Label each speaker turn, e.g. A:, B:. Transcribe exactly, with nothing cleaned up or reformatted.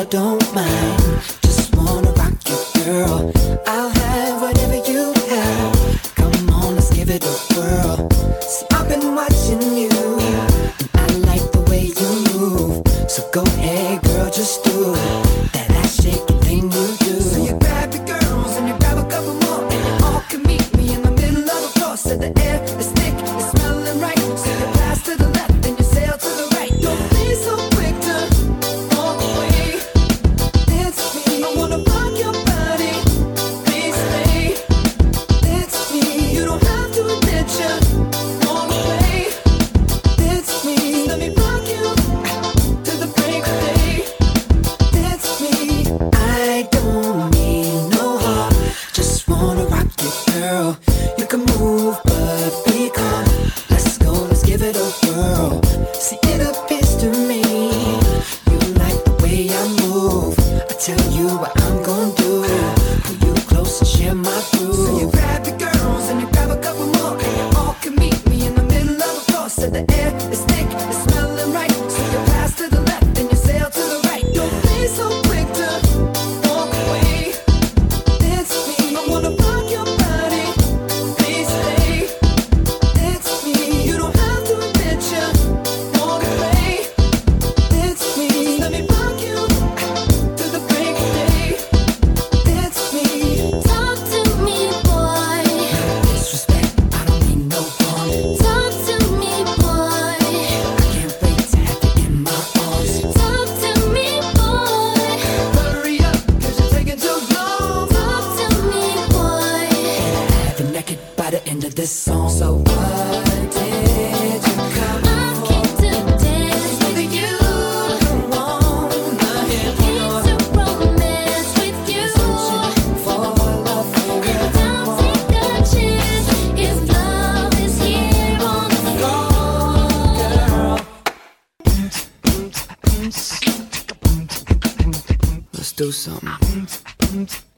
A: I don't mind. Just wanna rock you, girl. I'll have whatever you have. Come on, let's give it a whirl. See, I've been watching you, and I like the way you move. So go ahead, girl, just do that ass shaking thing you do. So you grab your girls and you grab a couple more, and you all can meet me in the middle of the floor. So the air is thick, it's smelling right. So you pass to the left and you sail to the right. Don't be so quick to walk away. Dance with me, I wanna rock your body. Please stay. Dance with me, you don't have to admit you want to play. Dance with me, let me rock you to the break of day. Dance with me, I don't mean no harm. Just wanna rock you, girl. You can move, but be calm. Let's go, let's give it a whirl. See, it appears to me you like the way I move. I tell you what I'm gonna do. Pull you close and share my groove. So you grab your girls and you grab a couple more, and you all can meet me in the middle of the floor. So the air is thick, it's smelling right. So you pass to the left and you sail to the right. Don't be so quick to walk away. Dance with me, I wanna rock your body. Please stay. Dance with me, you don't have to admit you want to play. Dance with me, let me rock you to the break of day. Dance with me.
B: Talk to me, boy.
A: Disrespect, I don't mean no harm.
B: Talk to me, boy.
A: I can't wait to have you in my arms.
B: Talk to me, boy.
A: Hurry up, cause you're taking too long.
B: Talk to me, boy.
A: Have you naked by the end of this song. So what did you come
B: I came to dance with you.
A: Come on, I hear
B: Came to romance with you.
A: for love forever.
B: Don't take a chance if love is here on the floor.
A: Let's do something.